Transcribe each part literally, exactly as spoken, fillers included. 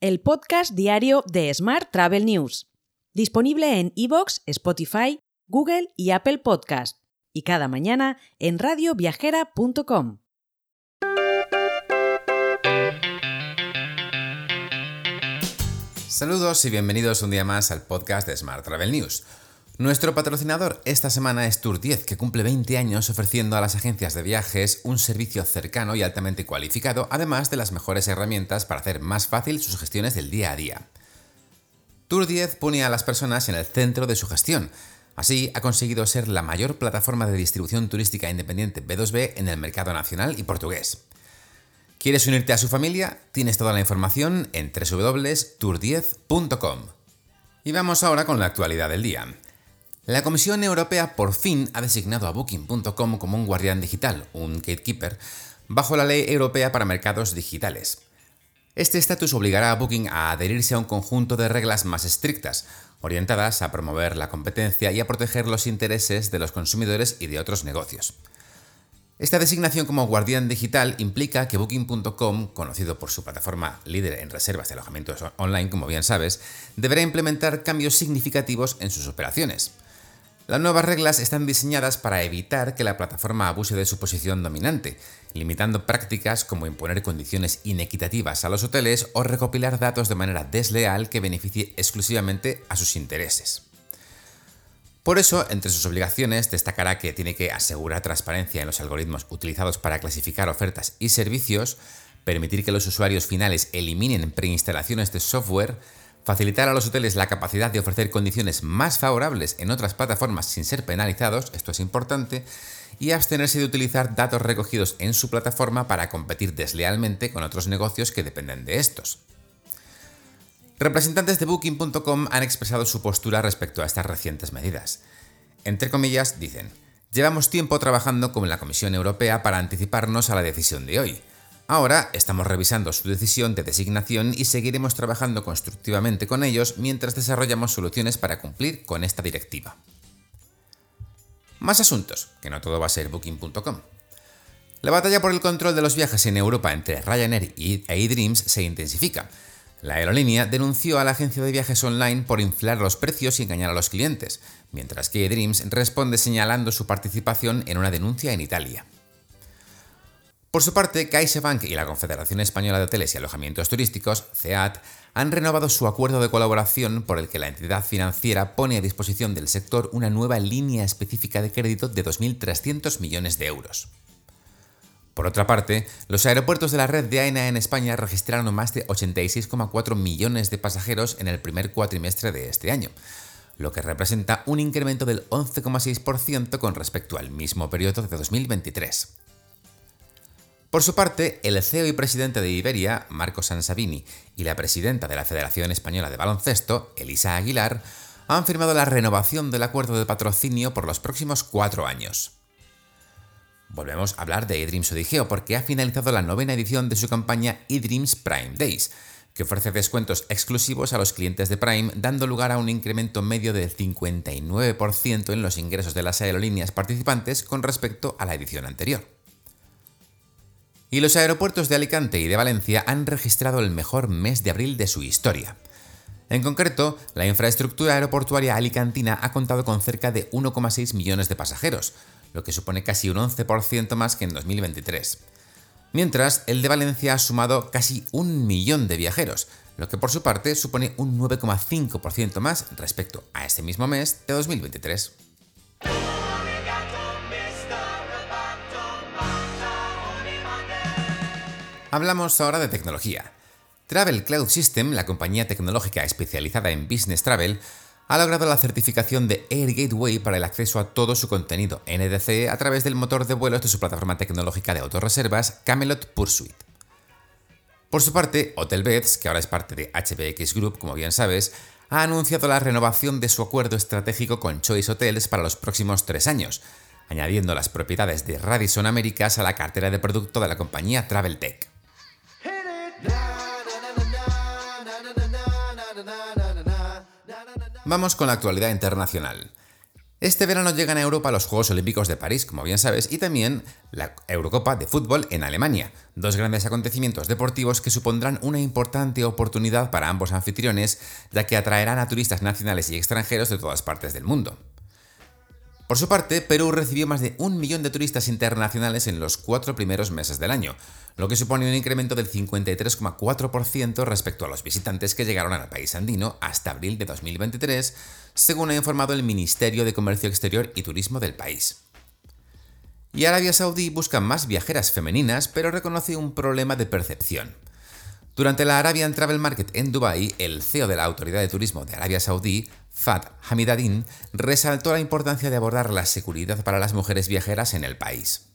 el podcast diario de Smart Travel News, disponible en iVoox, Spotify, Google y Apple Podcast, y cada mañana en radio viajera punto com. Saludos y bienvenidos un día más al podcast de Smart Travel News. Nuestro patrocinador esta semana es Tour diez, que cumple veinte años ofreciendo a las agencias de viajes un servicio cercano y altamente cualificado, además de las mejores herramientas para hacer más fácil sus gestiones del día a día. Tour diez pone a las personas en el centro de su gestión. Así, ha conseguido ser la mayor plataforma de distribución turística independiente B dos B en el mercado nacional y portugués. ¿Quieres unirte a su familia? Tienes toda la información en doble u doble u doble u punto tour diez punto com. Y vamos ahora con la actualidad del día. La Comisión Europea por fin ha designado a Booking punto com como un guardián digital, un gatekeeper, bajo la Ley Europea para Mercados Digitales. Este estatus obligará a Booking a adherirse a un conjunto de reglas más estrictas, orientadas a promover la competencia y a proteger los intereses de los consumidores y de otros negocios. Esta designación como guardián digital implica que Booking punto com, conocido por su plataforma líder en reservas de alojamientos online, como bien sabes, deberá implementar cambios significativos en sus operaciones. Las nuevas reglas están diseñadas para evitar que la plataforma abuse de su posición dominante, limitando prácticas como imponer condiciones inequitativas a los hoteles o recopilar datos de manera desleal que beneficie exclusivamente a sus intereses. Por eso, entre sus obligaciones destacará que tiene que asegurar transparencia en los algoritmos utilizados para clasificar ofertas y servicios, permitir que los usuarios finales eliminen preinstalaciones de software, facilitar a los hoteles la capacidad de ofrecer condiciones más favorables en otras plataformas sin ser penalizados, esto es importante, y abstenerse de utilizar datos recogidos en su plataforma para competir deslealmente con otros negocios que dependen de estos. Representantes de Booking punto com han expresado su postura respecto a estas recientes medidas. Entre comillas, dicen: llevamos tiempo trabajando con la Comisión Europea para anticiparnos a la decisión de hoy. Ahora estamos revisando su decisión de designación y seguiremos trabajando constructivamente con ellos mientras desarrollamos soluciones para cumplir con esta directiva. Más asuntos, que no todo va a ser Booking punto com. La batalla por el control de los viajes en Europa entre Ryanair y eDreams se intensifica. La aerolínea denunció a la agencia de viajes online por inflar los precios y engañar a los clientes, mientras que eDreams responde señalando su participación en una denuncia en Italia. Por su parte, CaixaBank y la Confederación Española de Hoteles y Alojamientos Turísticos, C E A T, han renovado su acuerdo de colaboración por el que la entidad financiera pone a disposición del sector una nueva línea específica de crédito de dos mil trescientos millones de euros. Por otra parte, los aeropuertos de la red de AENA en España registraron más de ochenta y seis coma cuatro millones de pasajeros en el primer cuatrimestre de este año, lo que representa un incremento del once coma seis por ciento con respecto al mismo periodo de dos mil veintitrés. Por su parte, el C E O y presidente de Iberia, Marco Sansavini, y la presidenta de la Federación Española de Baloncesto, Elisa Aguilar, han firmado la renovación del acuerdo de patrocinio por los próximos cuatro años. Volvemos a hablar de eDreams Odigeo porque ha finalizado la novena edición de su campaña eDreams Prime Days, que ofrece descuentos exclusivos a los clientes de Prime, dando lugar a un incremento medio del cincuenta y nueve por ciento en los ingresos de las aerolíneas participantes con respecto a la edición anterior. Y los aeropuertos de Alicante y de Valencia han registrado el mejor mes de abril de su historia. En concreto, la infraestructura aeroportuaria alicantina ha contado con cerca de uno coma seis millones de pasajeros, lo que supone casi un once por ciento más que en dos mil veintitrés. Mientras, el de Valencia ha sumado casi un millón de viajeros, lo que por su parte supone un nueve coma cinco por ciento más respecto a este mismo mes de dos mil veintitrés. Hablamos ahora de tecnología. Travel Cloud System, la compañía tecnológica especializada en Business Travel, ha logrado la certificación de Air Gateway para el acceso a todo su contenido N D C a través del motor de vuelos de su plataforma tecnológica de autorreservas Camelot Pursuit. Por su parte, Hotelbeds, que ahora es parte de H B X Group, como bien sabes, ha anunciado la renovación de su acuerdo estratégico con Choice Hotels para los próximos tres años, añadiendo las propiedades de Radisson Américas a la cartera de producto de la compañía TravelTech. Vamos con la actualidad internacional. Este verano llegan a Europa los Juegos Olímpicos de París, como bien sabes, y también la Eurocopa de fútbol en Alemania, dos grandes acontecimientos deportivos que supondrán una importante oportunidad para ambos anfitriones, ya que atraerán a turistas nacionales y extranjeros de todas partes del mundo. Por su parte, Perú recibió más de un millón de turistas internacionales en los cuatro primeros meses del año, lo que supone un incremento del cincuenta y tres coma cuatro por ciento respecto a los visitantes que llegaron al país andino hasta abril de dos mil veintitrés, según ha informado el Ministerio de Comercio Exterior y Turismo del país. Y Arabia Saudí busca más viajeras femeninas, pero reconoce un problema de percepción. Durante la Arabian Travel Market en Dubái, el C E O de la Autoridad de Turismo de Arabia Saudí, Fahd Hamidadin, resaltó la importancia de abordar la seguridad para las mujeres viajeras en el país.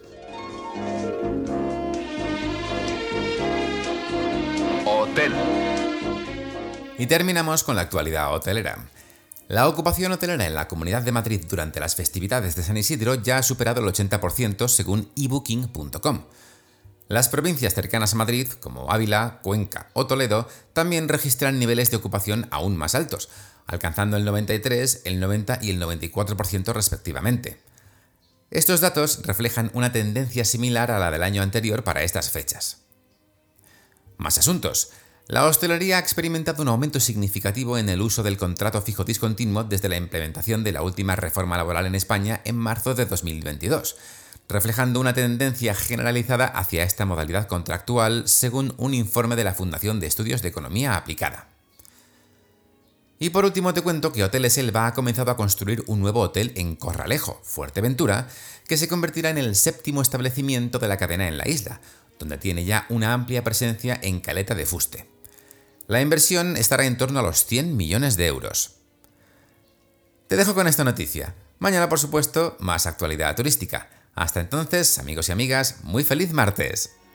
Hotel. Y terminamos con la actualidad hotelera. La ocupación hotelera en la Comunidad de Madrid durante las festividades de San Isidro ya ha superado el ochenta por ciento según e booking punto com. Las provincias cercanas a Madrid, como Ávila, Cuenca o Toledo, también registran niveles de ocupación aún más altos, alcanzando el noventa y tres, el noventa y el noventa y cuatro por ciento respectivamente. Estos datos reflejan una tendencia similar a la del año anterior para estas fechas. Más asuntos. La hostelería ha experimentado un aumento significativo en el uso del contrato fijo discontinuo desde la implementación de la última reforma laboral en España en marzo de dos mil veintidós, reflejando una tendencia generalizada hacia esta modalidad contractual, según un informe de la Fundación de Estudios de Economía Aplicada. Y por último te cuento que Hoteles Elba ha comenzado a construir un nuevo hotel en Corralejo, Fuerteventura, que se convertirá en el séptimo establecimiento de la cadena en la isla, donde tiene ya una amplia presencia en Caleta de Fuste. La inversión estará en torno a los cien millones de euros. Te dejo con esta noticia. Mañana, por supuesto, más actualidad turística. Hasta entonces, amigos y amigas, muy feliz martes.